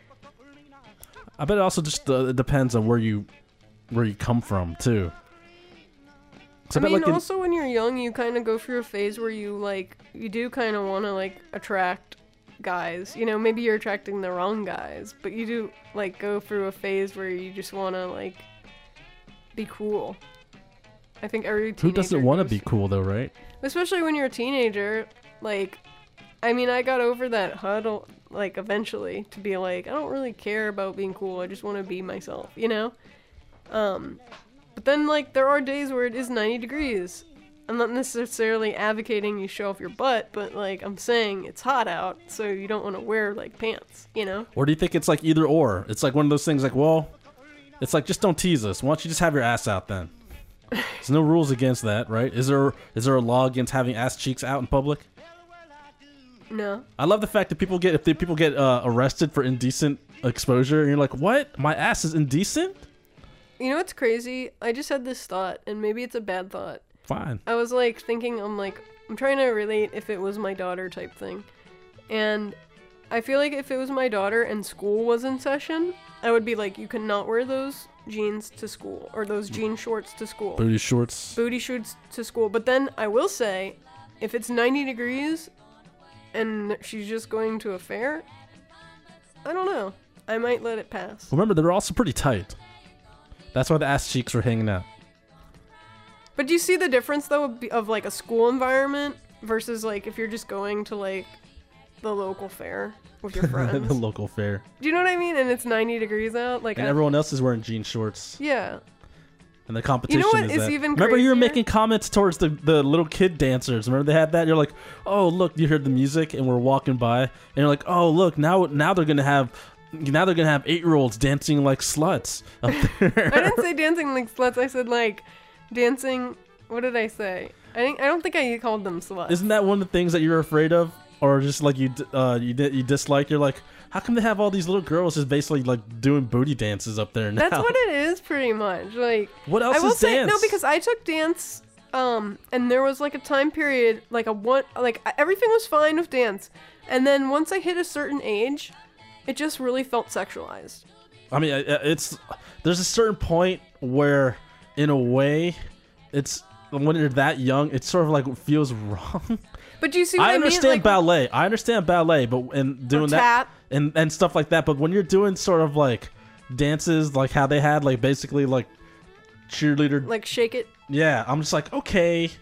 I bet it also just uh, it depends on where you where you come from too. I, I mean, like in, also when you're young, you kind of go through a phase where you like you do kind of want to like attract guys. You know, maybe you're attracting the wrong guys, but you do like go through a phase where you just want to like be cool. I think every teenager who doesn't want to goes- be cool though, right? Especially when you're a teenager, like, I mean, I got over that huddle, like, eventually, to be like, I don't really care about being cool, I just want to be myself, you know? Um, but then, like, there are days where it is ninety degrees. I'm not necessarily advocating you show off your butt, but, like, I'm saying it's hot out, so you don't want to wear, like, pants, you know? Or do you think it's like either or? It's like one of those things like, well, it's like, just don't tease us. Why don't you just have your ass out then? There's no rules against that, right? Is there is there a law against having ass cheeks out in public? No. I love the fact that people get if they, people get uh, arrested for indecent exposure, and you're like, what? My ass is indecent? You know what's crazy? I just had this thought, and maybe it's a bad thought. Fine. I was like thinking, I'm like, I'm trying to relate if it was my daughter type thing. And I feel like if it was my daughter and school was in session, I would be like, you cannot wear those jeans to school, or those jean shorts to school. Booty shorts. Booty shorts to school. But then I will say, if it's ninety degrees and she's just going to a fair, I don't know. I might let it pass. Remember, they're also pretty tight. That's why the ass cheeks are hanging out. But do you see the difference, though, of, of like a school environment versus like if you're just going to like the local fair with your friends? The local fair. Do you know what I mean? And it's ninety degrees out. Like And I, everyone else is wearing jean shorts. Yeah. And the competition what is is that. even Remember, you were crazier? making comments towards the, the little kid dancers. Remember they had that? You're like, oh, look, you heard the music, and we're walking by, and you're like, oh, look, now now they're gonna have now they're gonna have eight year olds dancing like sluts up there. I didn't say dancing like sluts. I said like dancing. What did I say? I think I don't think I called them sluts. Isn't that one of the things that you're afraid of, or just like you d- uh you di- you dislike? You're like, how come they have all these little girls just basically like doing booty dances up there now? That's what it is, pretty much. Like, What else I will is say dance? no, because I took dance, um, and there was like a time period, like a one, like everything was fine with dance, and then once I hit a certain age, it just really felt sexualized. I mean, I- I- it's there's a certain point where, in a way, it's when you're that young, it sort of like feels wrong. But do you see what I, I understand mean? Like, ballet. I understand ballet, but and doing that tap. and and stuff like that. But when you're doing sort of like dances, like how they had like basically like cheerleader, like shake it. yeah, I'm just like, okay,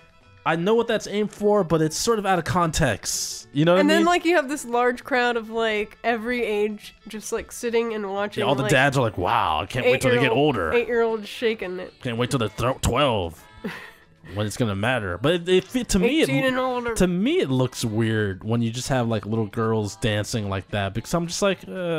I know what that's aimed for, but it's sort of out of context. You know what And I then mean? like you have this large crowd of like every age just like sitting and watching. Yeah, all the like, dads are like, wow, I can't wait till they get eight-year-old- older. Eight-year-olds shaking it. Can't wait till they're th- twelve. When it's gonna matter, but it, it fit- to me, Eighteen and it, older. to me, it looks weird when you just have like little girls dancing like that. Because I'm just like,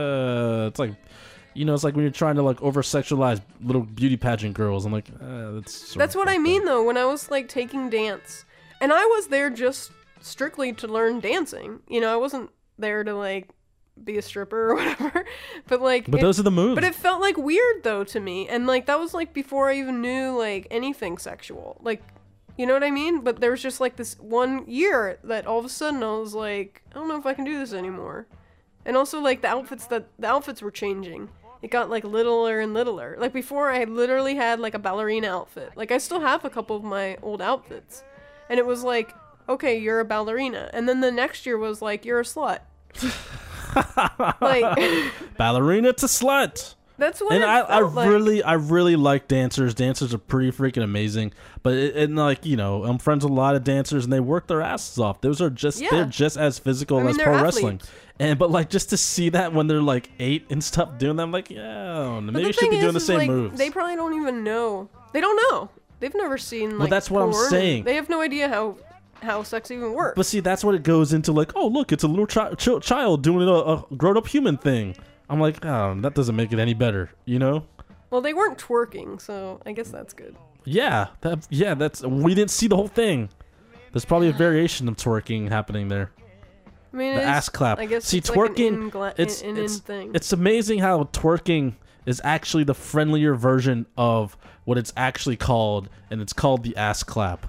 uh, it's like, you know, it's like when you're trying to like over sexualize little beauty pageant girls. I'm like, uh, that's. sort That's of what I fucked mean up. though. When I was like taking dance, and I was there just strictly to learn dancing. You know, I wasn't there to like be a stripper or whatever. But like, But it- those are the moves. But it felt like weird though to me, and like that was like before I even knew like anything sexual. Like, you know what I mean? But there was just like this one year that all of a sudden I was like, I don't know if I can do this anymore. And also like the outfits that the outfits were changing. It got like littler and littler. Like before I literally had like a ballerina outfit. Like I still have a couple of my old outfits. And it was like, okay, you're a ballerina. And then the next year was like, you're a slut. Like Ballerina to slut. That's what And it I, I felt like. really, I really like dancers. Dancers are pretty freaking amazing. But it, and like you know, I'm friends with a lot of dancers, and they work their asses off. Those are just Yeah. they're just as physical I mean, as they're pro athletes. wrestling. And but like just to see that when they're like eight and stuff doing that, I'm like, yeah, I don't know, But maybe the you should thing be doing is, the is, same like, moves. They probably don't even know. They don't know. They've never seen like. that's what I'm porn, and saying. They have no idea how how sex even works. But see, that's what it goes into. Like, oh look, it's a little chi- ch- child doing a, a grown-up human thing. I'm like, oh, that doesn't make it any better, you know? Well, they weren't twerking, so I guess that's good. Yeah, that, yeah, that's we didn't see the whole thing. There's probably a variation of twerking happening there. I mean, The it is- ass clap. I guess See, it's twerking. Like an in gla- it's an, an it's, in thing. it's amazing how twerking is actually the friendlier version of what it's actually called, and it's called the ass clap.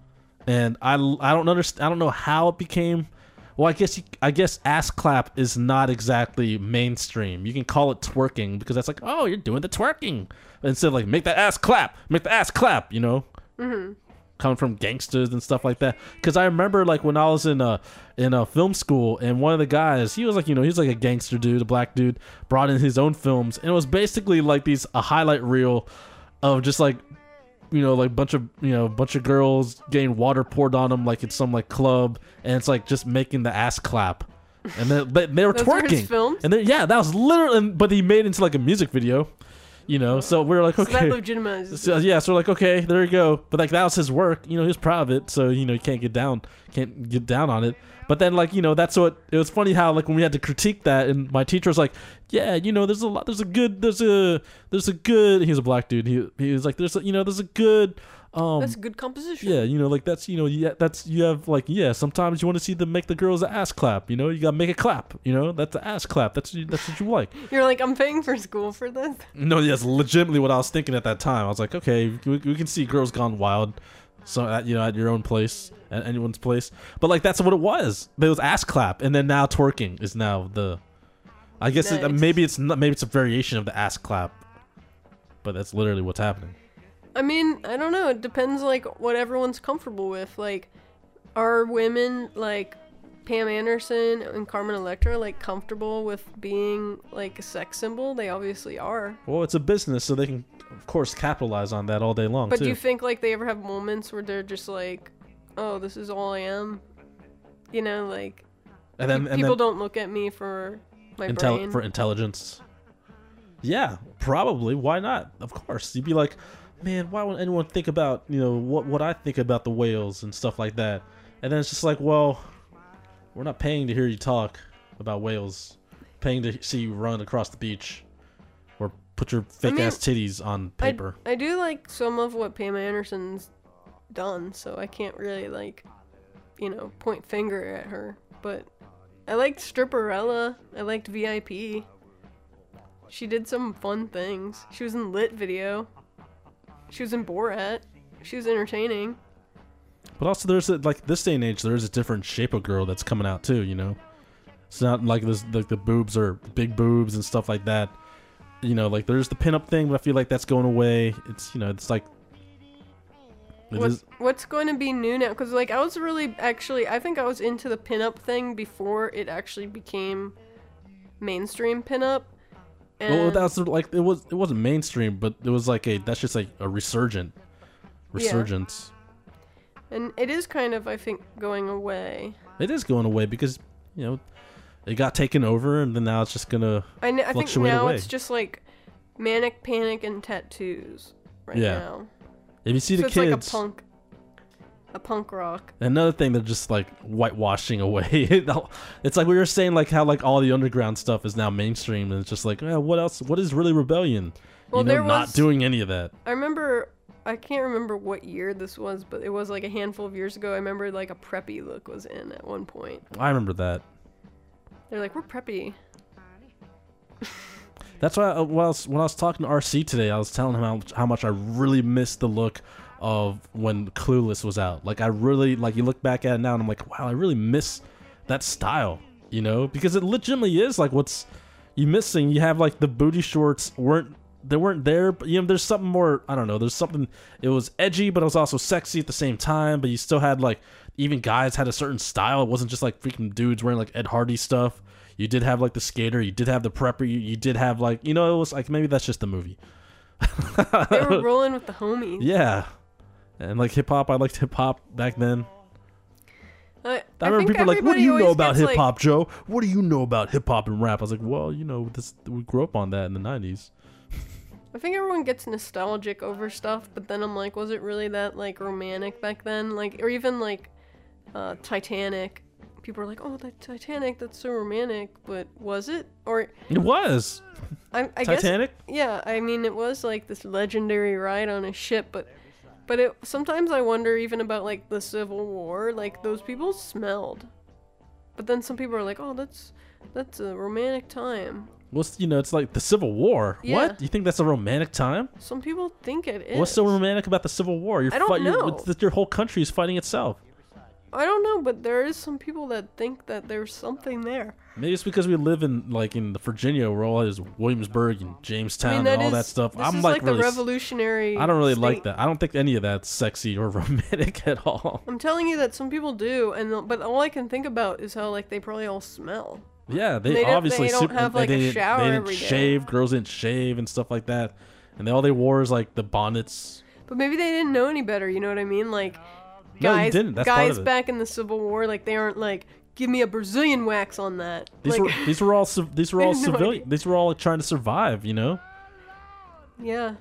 And I, I don't understand. I don't know how it became. Well, I guess you, I guess ass clap is not exactly mainstream. You can call it twerking because that's like, oh, you're doing the twerking instead of like make the ass clap, make the ass clap. You know, mm-hmm. coming from gangsters and stuff like that. Because I remember like when I was in a in a film school, and one of the guys, he was like, you know, he's like a gangster dude, a black dude, brought in his own films, and it was basically like these a highlight reel of just like, you know, like bunch of you know bunch of girls getting water poured on them like it's some like club, and it's like just making the ass clap, and then they, they were Those were his twerking, films? and then yeah, that was literally, but he made it into like a music video, you know. So we were like, So okay, that legitimizes. so, yeah, so we're like, okay, there you go. But like that was his work, you know, he was proud of it, so you know, you can't get down, can't get down on it. But then like, you know, that's what it was funny how like when we had to critique that, and my teacher was like, yeah, you know, there's a lot, there's a good, there's a, there's a good. He's a black dude. He he was like, there's a, you know, there's a good. Um, That's good composition. yeah, you know, like that's you know, yeah, that's you have like yeah. Sometimes you want to see them make the girls ass clap. You know, you gotta make it clap. You know, that's the ass clap. That's that's what you like. You're like, I'm paying for school for this. No, that's legitimately what I was thinking at that time. I was like, okay, we, we can see Girls Gone Wild, so at, you know, at your own place, at anyone's place. But like that's what it was. It was ass clap, and then now twerking is now the. I guess it, Nice. maybe it's not. Maybe it's a variation of the ass clap, but that's literally what's happening. I mean, I don't know. It depends, like, what everyone's comfortable with. Like, are women, like, Pam Anderson and Carmen Electra, like, comfortable with being, like, a sex symbol? They obviously are. Well, it's a business, so they can, of course, capitalize on that all day long, But too. do you think, like, they ever have moments where they're just like, oh, this is all I am? You know, like, and then, pe- and people then don't look at me for my intel- brain. for intelligence. Yeah, probably. Why not? Of course. You'd be like, man, why would anyone think about, you know, what what I think about the whales and stuff like that? And then it's just like, well, we're not paying to hear you talk about whales. Paying to see you run across the beach or put your fake mean, ass titties on I, paper. I do like some of what Pam Anderson's done, so I can't really, like, you know, point finger at her. But I liked Stripperella. I liked V I P. She did some fun things. She was in Lit Video. She was in Borat. She was entertaining. But also, there's a, like this day and age, there's a different shape of girl that's coming out too. You know, it's not like this like the boobs are big boobs and stuff like that. You know, like there's the pinup thing, but I feel like that's going away. It's you know, it's like it What, is- what's going to be new now? Because, like, I was really, actually, I think I was into the pinup thing before it actually became mainstream pinup. And well, that's like it was. It wasn't mainstream, but it was like a. That's just like a resurgent, resurgence. And it is kind of, I think, going away. It is going away because you know it got taken over, and then now it's just gonna. I, kn- I think Fluctuate now away. it's just like manic panic and tattoos right Yeah. now. If you see So the it's like kids, a punk, a punk rock. another thing they're just like whitewashing away. It's like we were saying, like how like all the underground stuff is now mainstream, and it's just like, eh, what else? What is really rebellion? Well, you know, there not was- doing any of that. I remember, I can't remember what year this was, but it was like a handful of years ago. I remember like a preppy look was in at one point. I remember that. They're like, we're preppy. That's why uh, when I was, when I was talking to R C today, I was telling him how, how much I really missed the look of when Clueless was out. Like I really like you look back at it now, and I'm like, wow, I really miss that style. You know, because it legitimately is like what's you missing. You have like the booty shorts weren't they weren't there, but you know, there's something more. I don't know. There's something. It was edgy, but it was also sexy at the same time. But you still had like even guys had a certain style. It wasn't just like freaking dudes wearing like Ed Hardy stuff. You did have like the skater, you did have the prepper, you, you did have like, you know, it was like, maybe that's just the movie. They were rolling with the homies. Yeah. And like hip hop, I liked hip hop back then. I, I remember think people like, what do everybody you know always about gets, hip hop, like, Joe? What do you know about hip hop and rap? I was like, well, you know, this we grew up on that in the nineties. I think everyone gets nostalgic over stuff, but then I'm like, was it really that like romantic back then? Like, or even like uh, Titanic. People are like, oh, that Titanic, that's so romantic, but was it? Or It was. I, I Titanic? guess, yeah, I mean, it was like this legendary ride on a ship, but but it sometimes I wonder even about like the Civil War, like those people smelled, but then some people are like, oh, that's that's a romantic time. Well, you know, it's like the Civil War. Yeah. What? You think that's a romantic time? Some people think it is. What's so romantic about the Civil War? You're I don't fight- you're- know. it's that your whole country is fighting itself. I don't know, but there is some people that think that there's something there. Maybe it's because we live in like in the Virginia, where all is Williamsburg and Jamestown I mean, that and all is, that stuff. This I'm is like, like really, the revolutionary. I don't really state. like that. I don't think any of that's sexy or romantic at all. I'm telling you that some people do, and the- but all I can think about is how like they probably all smell. Yeah, they, They don't- obviously they don't super- have, like, they a didn't- shower They didn't every day. shave. Girls didn't shave and stuff like that. And they, all they wore is like the bonnets. But maybe they didn't know any better. You know what I mean? Like No, you guys, didn't. That's part guys of it. back in the Civil War, like they aren't like, give me a Brazilian wax on that. These like, were these were all civ- these were They all had no civilian. idea. These were all like, trying to survive. You know. yeah.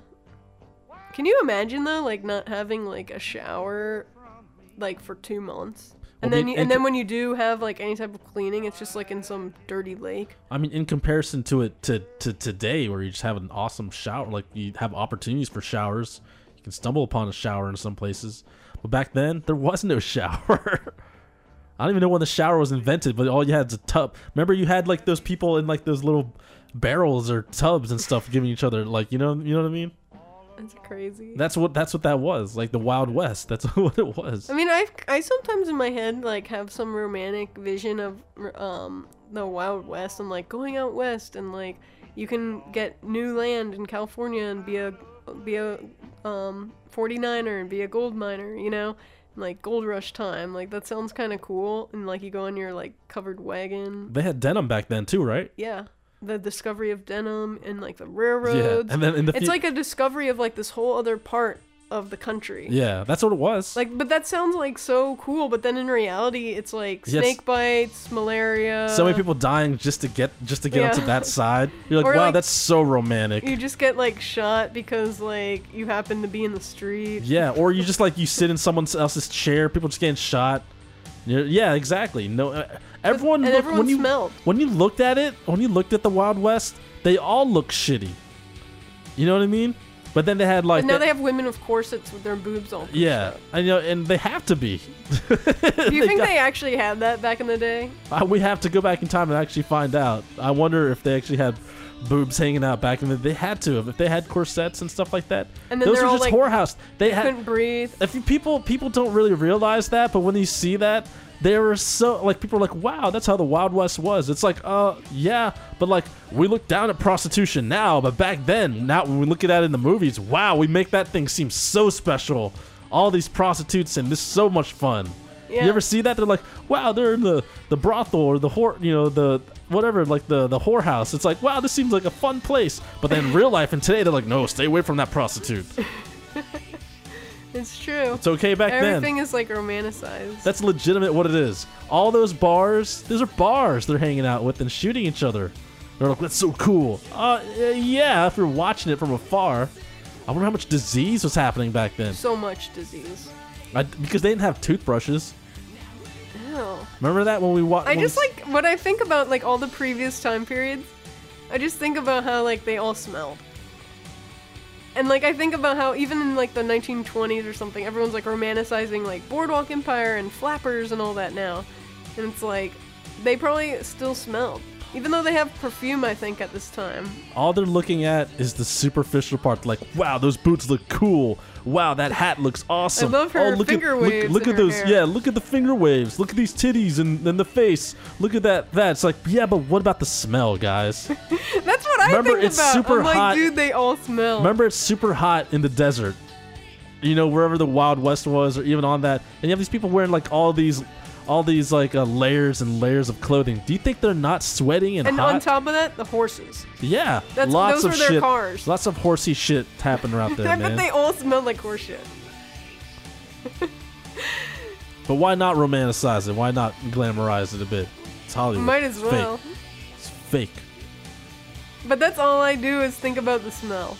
Can you imagine though, like not having like a shower, like for two months, and Well, then I mean, you, and and then co- when you do have like any type of cleaning, it's just like in some dirty lake. I mean, in comparison to it to, to today, where you just have an awesome shower, like you have opportunities for showers, you can stumble upon a shower in some places. But back then, there was no shower. I don't even know when the shower was invented, but all you had is a tub. Remember, you had like those people in like those little barrels or tubs and stuff, giving each other like, you know, you know what I mean? That's crazy. That's what that's what that was, like the Wild West. That's what it was. I mean, I I sometimes in my head like have some romantic vision of um the Wild West and like going out west and like you can get new land in California and be a be a um forty-niner and be a gold miner, you know, like gold rush time. Like that sounds kind of cool. And like you go on your like covered wagon. They had denim back then too, right? Yeah. The discovery of denim and like the railroads. Yeah, and then in the it's fu- like a discovery of like this whole other part of the country. Yeah, that's what it was. Like, but that sounds like so cool. But then in reality, it's like Yes. snake bites, malaria. So many people dying just to get just to get Yeah. onto that side. You're like, Or, wow, like, that's so romantic. You just get like shot because like you happen to be in the street. Yeah, or you just like you sit in someone else's chair. People just getting shot. You're- yeah, exactly. No, uh, everyone. and look- everyone when you smelled. when you looked at it, when you looked at the Wild West, they all look shitty. You know what I mean? But then they had like But now that- they have women with corsets with their boobs all pushed yeah, out. I know, and they have to be. Do you think got- they actually had that back in the day? Uh, we have to go back in time and actually find out. I wonder if they actually had boobs hanging out back in the. They had to have. If they had corsets and stuff like that. And then those they're are all, just like, whorehouse. They had. Couldn't breathe. If you, people people don't really realize that, but when you see that, they were so like people are like, wow, that's how the Wild West was. It's like, uh, yeah, but like we look down at prostitution now, but back then, now when we look at that in the movies, wow, we make that thing seem so special. All these prostitutes and this is so much fun. Yeah. You ever see that? They're like, wow, they're in the the brothel or the whore, you know, the whatever, like the the whorehouse. It's like, wow, this seems like a fun place. But then in real life and today, they're like, no, stay away from that prostitute. It's true. It's okay back then. Everything is like romanticized. That's legitimate what it is. All those bars, those are bars they're hanging out with and shooting each other. They're like, that's so cool. Uh, yeah, if you're watching it from afar. I wonder how much disease was happening back then. So much disease. I, because they didn't have toothbrushes. Ew. Remember that when we watched? I just like when I think about like all the previous time periods, I just think about how like they all smelled. And like I think about how even in like the nineteen twenties or something, everyone's like romanticizing like Boardwalk Empire and flappers and all that now. And it's like they probably still smelled. Even though they have perfume, I think, at this time. all they're looking at is the superficial part. Like, wow, those boots look cool. Wow, that hat looks awesome. I love her oh, look finger at, waves Look, look in at her those. hair. Yeah, look at the finger waves. Look at these titties and, and the face. Look at that. That. It's like, yeah, but what about the smell, guys? That's what I Remember, think it's about. super I'm like, hot. dude, they all smell. Remember, it's super hot in the desert. you know, wherever the Wild West was, or even on that, and you have these people wearing like all these, all these like uh, layers and layers of clothing. Do you think they're not sweating and, And hot? on top of that, the horses. Yeah, That's, lots those of were their shit. cars. Lots of horsey shit happening out there, I man. bet they all smell like horse shit. But why not romanticize it? Why not glamorize it a bit? It's Hollywood. Might as Fake. well. It's fake. But that's all I do is think about the smell.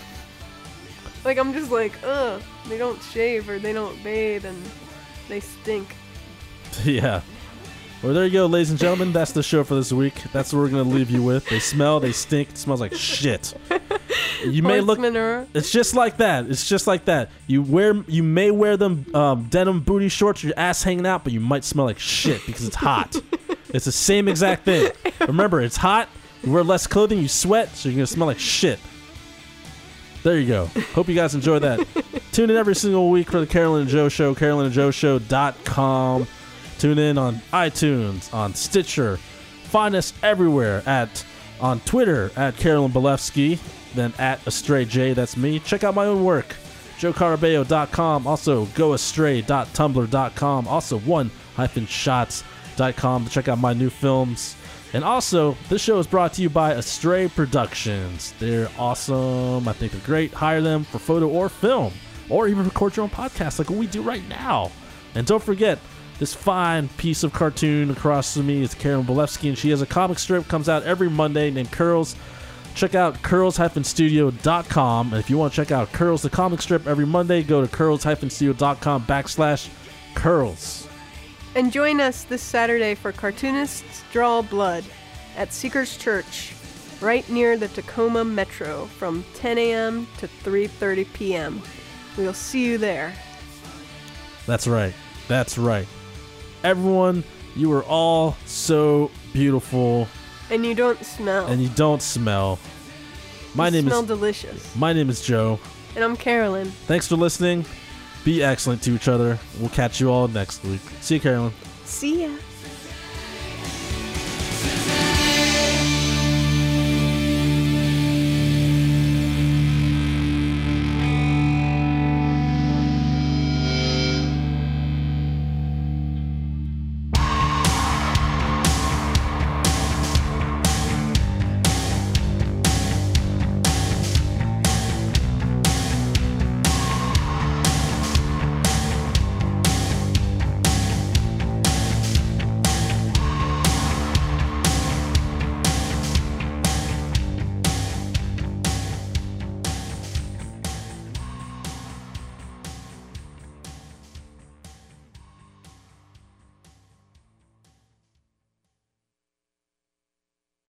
Like, I'm just like, ugh, they don't shave or they don't bathe and they stink. Yeah. Well, there you go, ladies and gentlemen. That's the show for this week. That's what we're going to leave you with. They smell, they stink, it smells like shit. You may Horse look... manure. It's just like that. It's just like that. You wear, you may wear them um, denim booty shorts, your ass hanging out, but you might smell like shit because it's hot. It's the same exact thing. Remember, it's hot. You wear less clothing, you sweat, so you're gonna smell like shit. There you go. Hope you guys enjoy that. Tune in every single week for the Carolyn and Joe Show, carolyn and joe show dot com. Tune in on iTunes, on Stitcher. Find us everywhere at on Twitter at Carolyn Belefsky, then at Astray J, that's me. Check out my own work, joe carabeo dot com, also go astray dot tumblr dot com, also one shots dot com to check out my new films. And also, this show is brought to you by Astray Productions. They're awesome. I think they're great. Hire them for photo or film, or even record your own podcast like what we do right now. And don't forget, this fine piece of cartoon across from me is Carolyn Belefsky, and she has a comic strip, comes out every Monday named Curls. Check out curls studio dot com. And if you want to check out Curls, the comic strip, every Monday, go to curls studio dot com backslash curls. And join us this Saturday for Cartoonists Draw Blood at Seeker's Church, right near the Tacoma Metro, from ten a.m. to three thirty p.m. We'll see you there. That's right. That's right. Everyone, you are all so beautiful. And you don't smell. And you don't smell. My you name smell is delicious. My name is Joe. And I'm Carolyn. Thanks for listening. Be excellent to each other. We'll catch you all next week. See you, Carolyn. See ya.